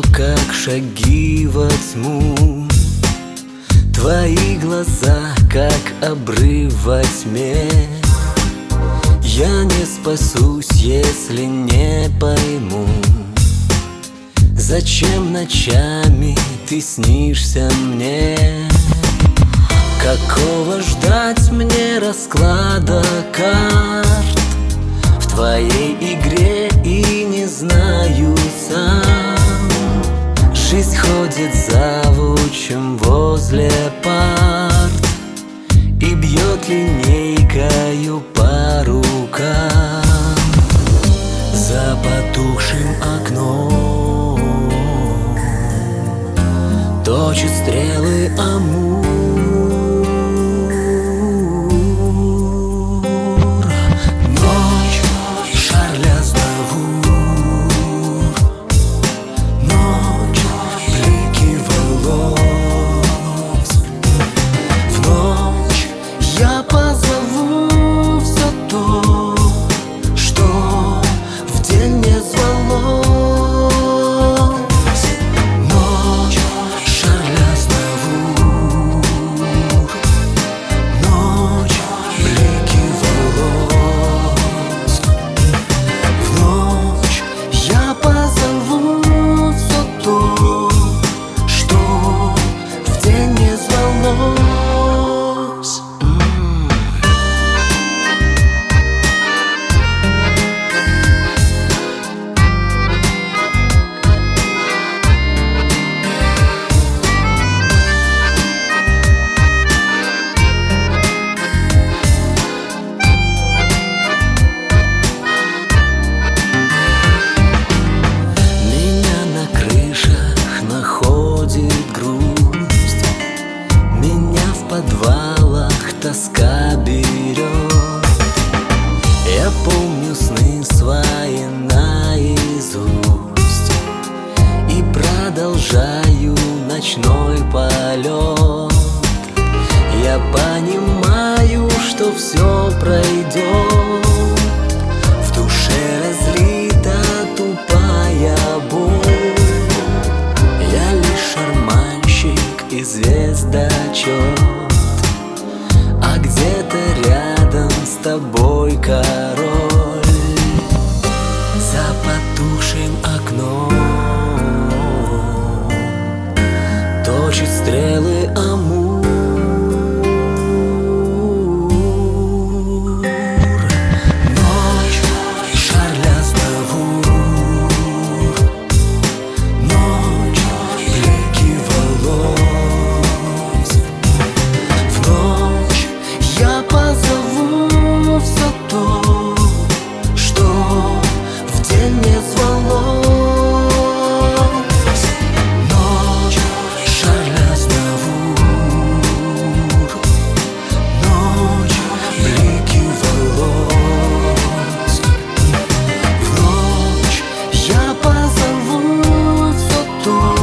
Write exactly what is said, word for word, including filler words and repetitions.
как шаги во тьму. Твои глаза, как обрыв во тьме. Я не спасусь, если не пойму, зачем ночами ты снишься мне. Какого ждать мне расклада карт в твоей игре, и не знаю сам. Жизнь ходит завучем возле парт и бьет линейкою по рукам. За потухшим окном точит стрелы Амур. Ночь Шарля Азнавур, ночь блики волос. В ночь я позову все то, что в день не звалось. Ночь Шарля Азнавур, ночь блики волос. В ночь я позову все то, что в день не звалось. Меня на крышах находит грусть, меня в подвалах тоска берет. Я помню сны свои наизусть и продолжаю ночной полет. Я понимаю, что все пройдет. В душе разлита тупая боль. Я лишь шарманщик и звездочет, а где-то рядом с тобой король. За потухшим окном точит стрелы Амур. Ночь Шарля Азнавур, ночь блики волос. В ночь я позову все то, что в день не звалось. Ночь Шарля Азнавур, ночь блики волос. В ночь я позову все то,